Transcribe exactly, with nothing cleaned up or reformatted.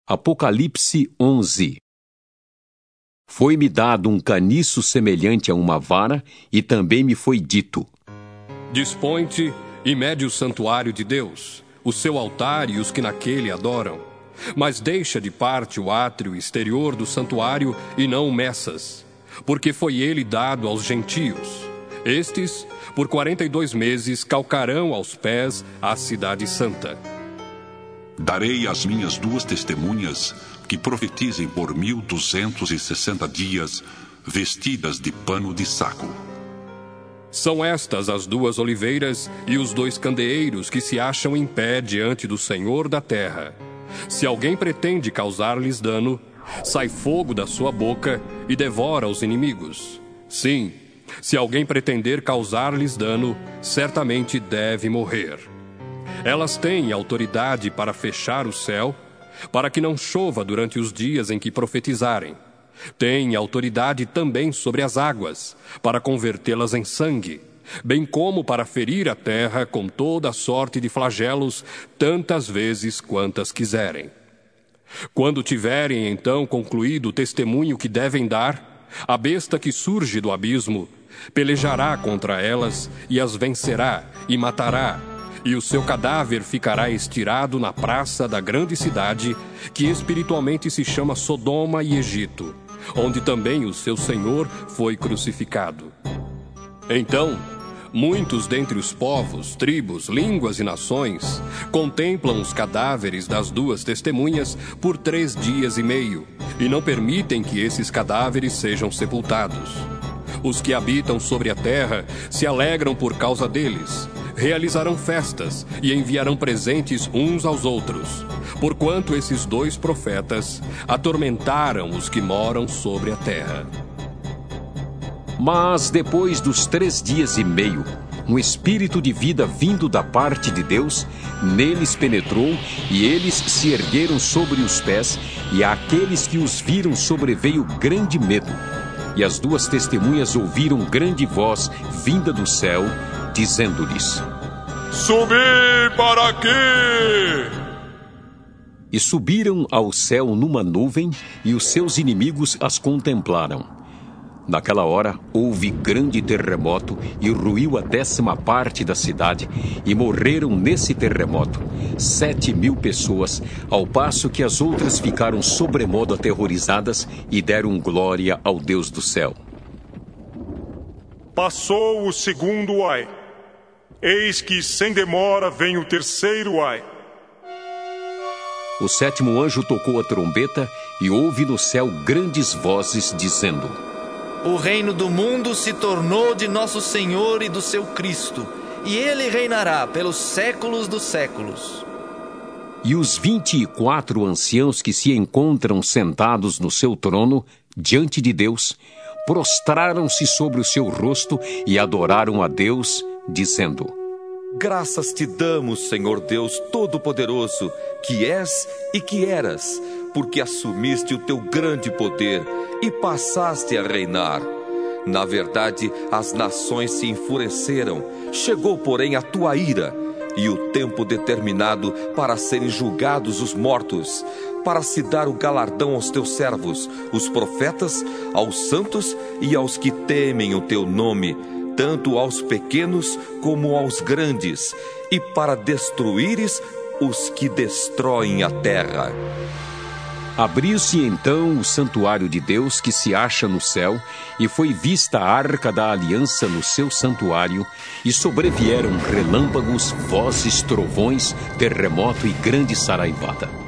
Apocalipse onze. Foi-me dado um caniço semelhante a uma vara, e também me foi dito: Dispõe-te e mede o santuário de Deus, o seu altar e os que naquele adoram. Mas deixa de parte o átrio exterior do santuário e não o meças, porque foi ele dado aos gentios. Estes, por quarenta e dois meses, calcarão aos pés a cidade santa. Darei às minhas duas testemunhas que profetizem por mil duzentos e sessenta dias, vestidas de pano de saco. São estas as duas oliveiras e os dois candeeiros que se acham em pé diante do Senhor da terra. Se alguém pretende causar-lhes dano, sai fogo da sua boca e devora os inimigos. Sim, se alguém pretender causar-lhes dano, certamente deve morrer. Elas têm autoridade para fechar o céu, para que não chova durante os dias em que profetizarem. Têm autoridade também sobre as águas, para convertê-las em sangue, bem como para ferir a terra com toda a sorte de flagelos, tantas vezes quantas quiserem. Quando tiverem então concluído o testemunho que devem dar, a besta que surge do abismo pelejará contra elas e as vencerá e matará, e o seu cadáver ficará estirado na praça da grande cidade, que espiritualmente se chama Sodoma e Egito, onde também o seu Senhor foi crucificado. Então, muitos dentre os povos, tribos, línguas e nações contemplam os cadáveres das duas testemunhas por três dias e meio, e não permitem que esses cadáveres sejam sepultados. Os que habitam sobre a terra se alegram por causa deles, realizarão festas e enviarão presentes uns aos outros, porquanto esses dois profetas atormentaram os que moram sobre a terra. Mas depois dos três dias e meio, um espírito de vida vindo da parte de Deus neles penetrou, e eles se ergueram sobre os pés, e àqueles que os viram sobreveio grande medo. E as duas testemunhas ouviram grande voz vinda do céu, dizendo-lhes: Subi para aqui! E subiram ao céu numa nuvem, e os seus inimigos as contemplaram. Naquela hora houve grande terremoto, e ruiu a décima parte da cidade, e morreram nesse terremoto sete mil pessoas, ao passo que as outras ficaram sobremodo aterrorizadas e deram glória ao Deus do céu. Passou o segundo ai. Eis que sem demora vem o terceiro ai. O sétimo anjo tocou a trombeta, e houve no céu grandes vozes dizendo: O reino do mundo se tornou de nosso Senhor e do seu Cristo, e ele reinará pelos séculos dos séculos. E os vinte e quatro anciãos que se encontram sentados no seu trono, diante de Deus, prostraram-se sobre o seu rosto e adoraram a Deus, dizendo: Graças te damos, Senhor Deus Todo-Poderoso, que és e que eras, porque assumiste o teu grande poder e passaste a reinar. Na verdade, as nações se enfureceram, chegou, porém, a tua ira, e o tempo determinado para serem julgados os mortos, para se dar o galardão aos teus servos, os profetas, aos santos e aos que temem o teu nome, tanto aos pequenos como aos grandes, e para destruíres os que destroem a terra. Abriu-se então o santuário de Deus que se acha no céu, e foi vista a arca da aliança no seu santuário, e sobrevieram relâmpagos, vozes, trovões, terremoto e grande saraivada.